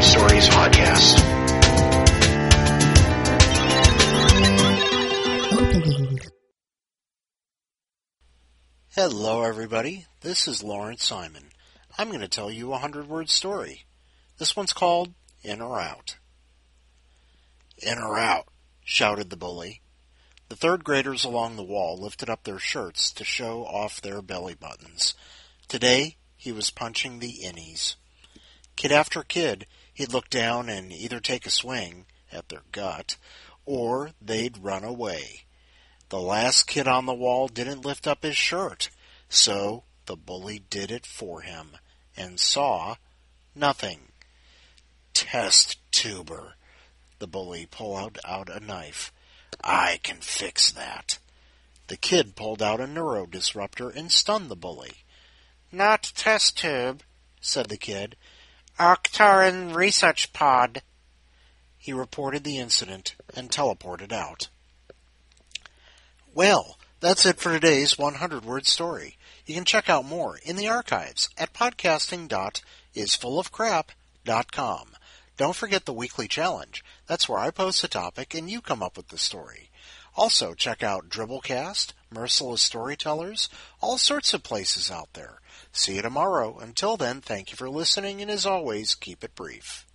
Word Stories podcast. Hello, everybody. This is Lawrence Simon. I'm going to tell you a 100-word story. This one's called In or Out. In or out, shouted the bully. The third graders along the wall lifted up their shirts to show off their belly buttons. Today, he was punching the innies. Kid after kid, he'd look down and either take a swing at their gut, or they'd run away. The last kid on the wall didn't lift up his shirt, so the bully did it for him, and saw nothing. Test tuber. The bully pulled out a knife. I can fix that. The kid pulled out a neurodisruptor and stunned the bully. Not test tube, said the kid. Arcturan research pod. He reported the incident and teleported out. Well, that's it for today's 100-word story. You can check out more in the archives at podcasting.isfullofcrap.com. Don't forget the weekly challenge. That's where I post a topic and you come up with the story. Also, check out Dribblecast, Merciless Storytellers, all sorts of places out there. See you tomorrow. Until then, thank you for listening, and as always, keep it brief.